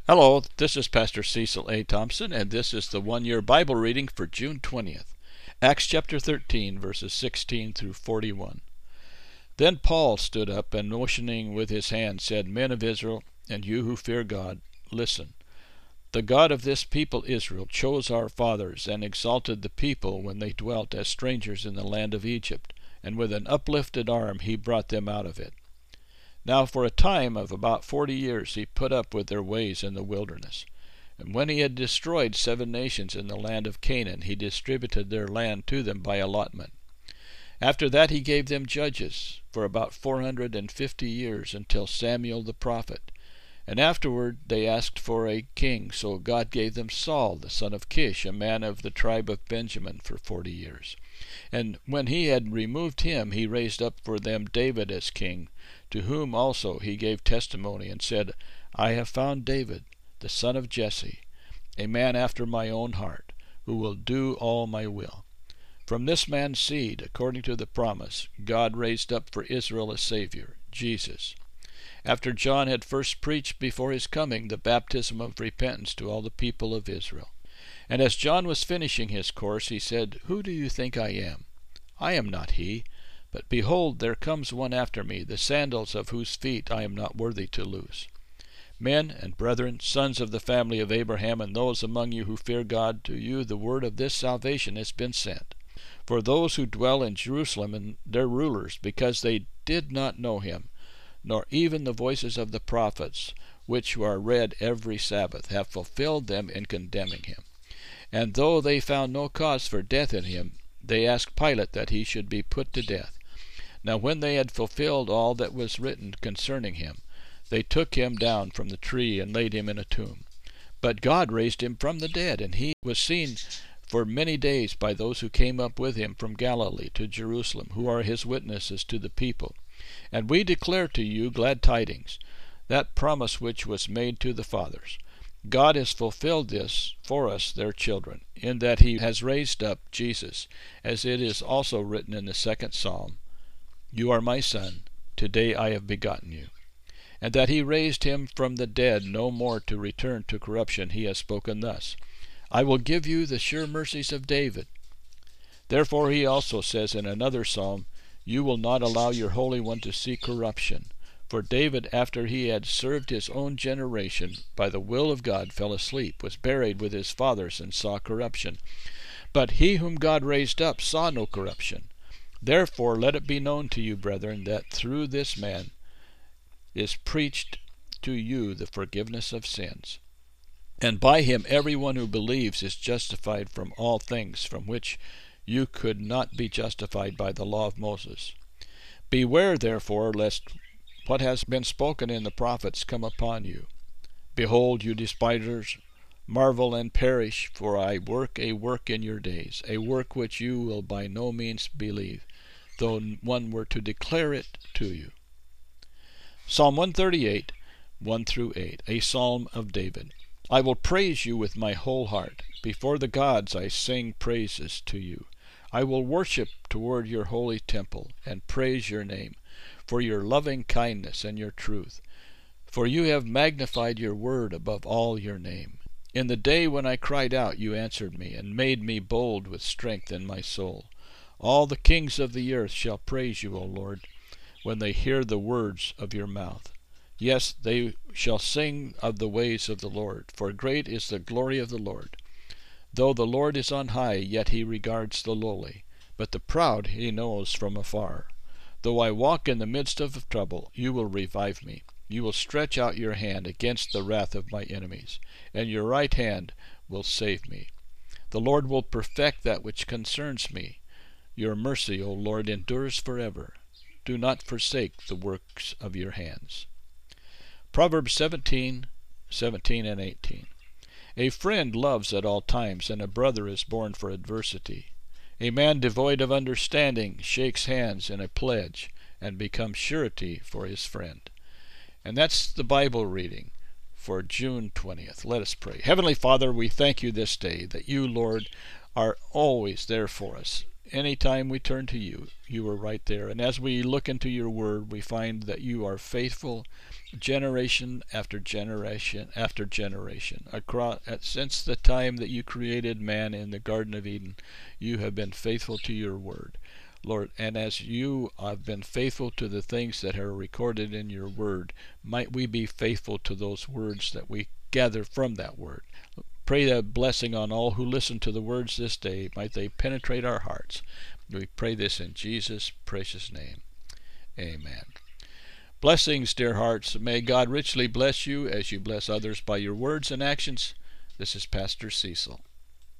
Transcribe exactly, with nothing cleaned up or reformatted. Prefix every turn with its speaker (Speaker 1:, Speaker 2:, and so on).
Speaker 1: Hello, this is Pastor Cecil A. Thompson, and this is the one-year Bible reading for June twentieth. Acts chapter thirteen, verses sixteen through forty-one. Then Paul stood up and motioning with his hand said, Men of Israel, and you who fear God, listen. The God of this people Israel chose our fathers and exalted the people when they dwelt as strangers in the land of Egypt, and with an uplifted arm he brought them out of it. Now for a time of about forty years he put up with their ways in the wilderness. And when he had destroyed seven nations in the land of Canaan, he distributed their land to them by allotment. After that he gave them judges for about four hundred and fifty years until Samuel the prophet. And afterward they asked for a king, so God gave them Saul the son of Kish, a man of the tribe of Benjamin, for forty years. And when he had removed him, he raised up for them David as king, to whom also he gave testimony and said, I have found David, the son of Jesse, a man after my own heart, who will do all my will. From this man's seed, according to the promise, God raised up for Israel a Savior, Jesus. After John had first preached before his coming the baptism of repentance to all the people of Israel. And as John was finishing his course, he said, Who do you think I am? I am not he. But behold, there comes one after me, the sandals of whose feet I am not worthy to loose. Men and brethren, sons of the family of Abraham, and those among you who fear God, to you the word of this salvation has been sent. For those who dwell in Jerusalem and their rulers, because they did not know him, nor even the voices of the prophets, which are read every Sabbath, have fulfilled them in condemning him. And though they found no cause for death in him, they asked Pilate that he should be put to death. Now when they had fulfilled all that was written concerning him, they took him down from the tree and laid him in a tomb. But God raised him from the dead, and he was seen for many days by those who came up with him from Galilee to Jerusalem, who are his witnesses to the people. And we declare to you glad tidings, that promise which was made to the fathers. God has fulfilled this for us, their children, in that he has raised up Jesus, as it is also written in the second psalm, You are my son, today I have begotten you. And that he raised him from the dead no more to return to corruption, he has spoken thus, I will give you the sure mercies of David. Therefore he also says in another psalm, You will not allow your Holy One to see corruption. For David, after he had served his own generation, by the will of God fell asleep, was buried with his fathers, and saw corruption. But he whom God raised up saw no corruption. Therefore let it be known to you, brethren, that through this man is preached to you the forgiveness of sins. And by him every one who believes is justified from all things from which you could not be justified by the law of Moses. Beware, therefore, lest what has been spoken in the prophets come upon you. Behold, you despisers, marvel and perish, for I work a work in your days, a work which you will by no means believe, though one were to declare it to you. Psalm one thirty-eight, one through eight, a psalm of David. I will praise you with my whole heart. Before the gods I sing praises to you. I will worship toward your holy temple and praise your name, for your loving kindness and your truth. For you have magnified your word above all your name. In the day when I cried out, you answered me, and made me bold with strength in my soul. All the kings of the earth shall praise you, O Lord, when they hear the words of your mouth. Yes, they shall sing of the ways of the Lord, for great is the glory of the Lord. Though the Lord is on high, yet he regards the lowly, but the proud he knows from afar. Though I walk in the midst of trouble, you will revive me. You will stretch out your hand against the wrath of my enemies, and your right hand will save me. The Lord will perfect that which concerns me. Your mercy, O Lord, endures forever. Do not forsake the works of your hands. Proverbs seventeen, seventeen and eighteen. A friend loves at all times, and a brother is born for adversity. A man devoid of understanding shakes hands in a pledge and becomes surety for his friend. And that's the Bible reading for June twentieth. Let us pray. Heavenly Father, we thank you this day that you, Lord, are always there for us anytime we turn to you, you are right there. And as we look into your word, we find that you are faithful generation after generation after generation. Across, since the time that you created man in the Garden of Eden, you have been faithful to your word, Lord. And as you have been faithful to the things that are recorded in your word, might we be faithful to those words that we gather from that word. Pray that blessing on all who listen to the words this day. Might they penetrate our hearts. We pray this in Jesus' precious name. Amen. Blessings, dear hearts. May God richly bless you as you bless others by your words and actions. This is Pastor Cecil.